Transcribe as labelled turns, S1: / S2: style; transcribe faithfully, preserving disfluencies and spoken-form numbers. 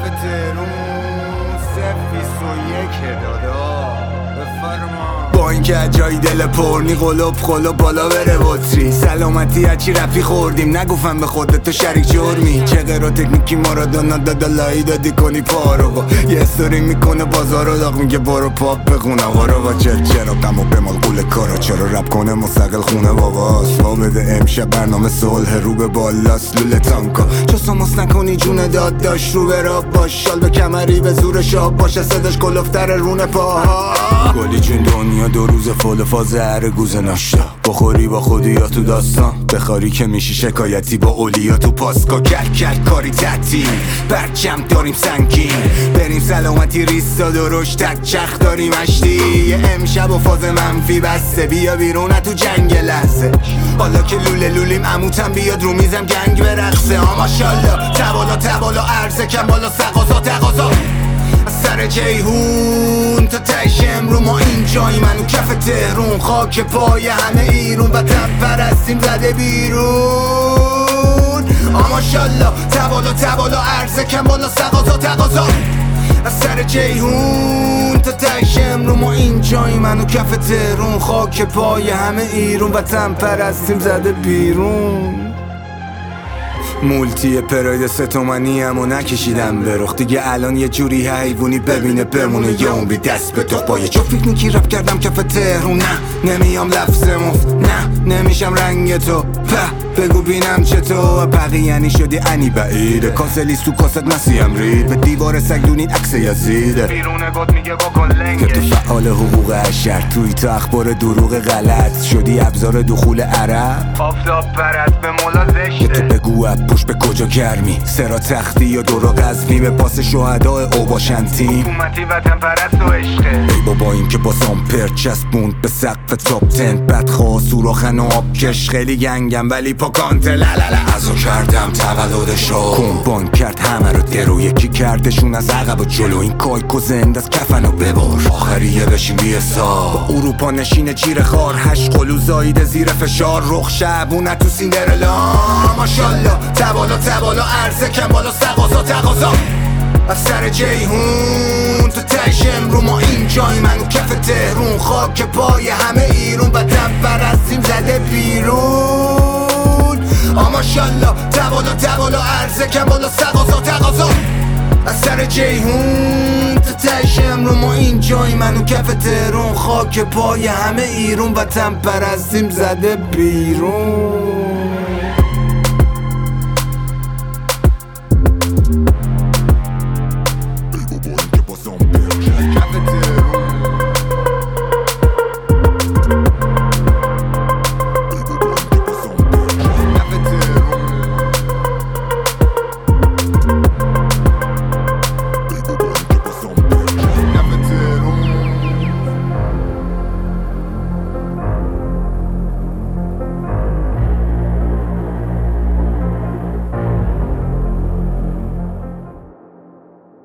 S1: تهرون سفیس و یک دادا بفرما. با اینکه جای دل پرنی قلوب قلوب بالا بره بطری سلامتی هرچی رفی خوردیم نگفتم به خودت تو شریک جرمی چه غیر و تکنیکی مارادونا دادا لایی دادی کنی پارو با یه استوری میکنه بازارو داغ میگه برو پاپ بخونه وارو با چه چرا قم و بمال قول کارا چرا رپ کنه مستقل خونه باباست وا بده امشب برنامه صلح رو به بالاست لوله تانکا چو سماس نکنی جون داد داشت رو به راب باش شال به کمری به زور شاب باشه صداش کلفتر رونه پاها گلی جون دنیا دو روز فول فاز هر گوزه ناشتا بخوری با خودی یا تو داستان بخاری که میشی شکایتی با اولیا تو پاسکا کل کل کاری تعطیل برچم داریم سنگین بریم سلامتی ریستا درش تک چخ داریم اشتی یه امشب و فاز منفی بسته بیا بیرون تو جنگ لحظه حالا که لوله لولیم عموتم بیاد رو میزم گنگ برقصه ها ماشالله تبالا تبالا عرضه کم بالا سقازا تقاضا سر جیهون تا تش امرو ما اینجایی منو کف تهرون خاک پای همه ایرون و تب پرستیم زده بیرون آماشالله تبالا تبالا عرضه کم بالا سقازا تقاضا سر جیهون تا تش امرو ما اینجایی منو کف تهرون خاک پای همه ایرون و تب پرستیم زده بیرون مولتی پراید ستومنی همو نکشیدم برخ دیگه الان یه جوری حیوونی ببینه بمونه یا اون بی دست به تو پایه چو فکر نیکی رپ کردم کف تهرون نه نمیام لفظ مفت نه نمیشم رنگ تو په بگو بینم چطور بقیه یعنی شدی انی بعیده کاسه لیست تو کاست مسیحم رید به دیوار سگ دونید عکس یزیده بیرون گد میگه بکن لنگش که تو فعال حقوق اشر توی تو اخبار دروغ غلط شدی ابزار دخول عرب آفتاب پرد به مولا زشته که تو بگو پشت به کجا گرمی سرا تختی یا دورا قزمی به پاس شهداء او باشن تیم حکومتی وطن پرست و عشقه ای بابا این که با سامپر چسبوند به سقف تاپ تن بدخواه سوراخن و آبکش خیلی گنگم ولی پاکانته لالala ازو کردم تولد شو کمبان کرد همه رو درو یکی کردشون از عقب و جلو این کایکو زند از کفن و ببار آخریه بشین بی حساب با اروپا نشین چیر خار هشت قلو زایده زیر فشار رخ شعبونه تو سیندرلا ماشالله تبالا تبالا عرضه کم بالا سقازا تقاضا از سر جیهون تو تش امرو ما اینجایی منو کف تهرون خاک پای همه ایرون و تب پرستیم زده بیرون آماشالله تبالا تبالا عرضه کم بالا سقازا تقاضا از سر جیهون تو تش امرو ما اینجایی منو کف تهرون خاک پای همه ایرون و تب پرستیم زده بیرون